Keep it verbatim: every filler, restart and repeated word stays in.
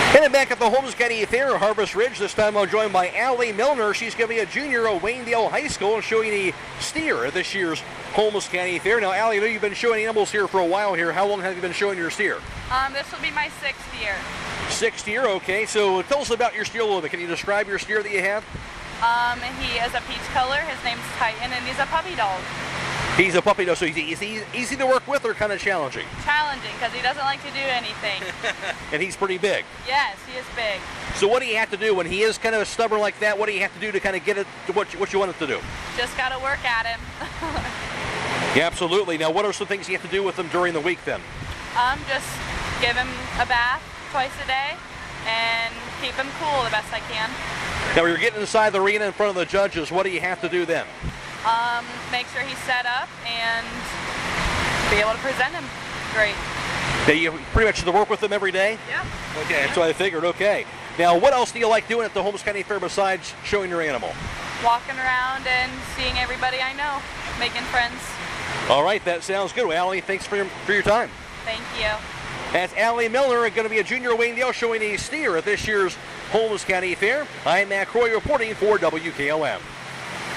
Headed back at the Holmes County Fair, Harvest Ridge. This time I'm joined by Allie Milner. She's going to be a junior at Waynedale High School and showing a steer at this year's Holmes County Fair. Now, Allie, I know you've been showing animals here for a while here. How long have you been showing your steer? Um, this will be my sixth year. Sixth year, okay. So tell us about your steer a little bit. Can you describe your steer that you have? Um, he is a peach color. His name's Titan, and he's a puppy dog. He's a puppy dog, so he's easy, easy to work with or kind of challenging? Challenging, because he doesn't like to do anything. And he's pretty big? Yes, he is big. So what do you have to do when he is kind of stubborn like that? What do you have to do to kind of get it to what you, what you want it to do? Just got to work at him. Yeah, absolutely. Now, what are some things you have to do with him during the week then? Um, just give him a bath twice a day and keep him cool the best I can. Now, when you're getting inside the arena in front of the judges, what do you have to do then? Um, make sure he's set up and be able to present him great. Now, you pretty much have to work with them every day? Yeah. Okay, that's what I figured. Okay. Now, what else do you like doing at the Holmes County Fair besides showing your animal? Walking around and seeing everybody I know, making friends. All right, that sounds good. Well, Allie, thanks for your, for your time. Thank you. That's Allie Milner, going to be a junior at Waynedale, showing a steer at this year's Holmes County Fair. I'm Matt Croy reporting for W K O M.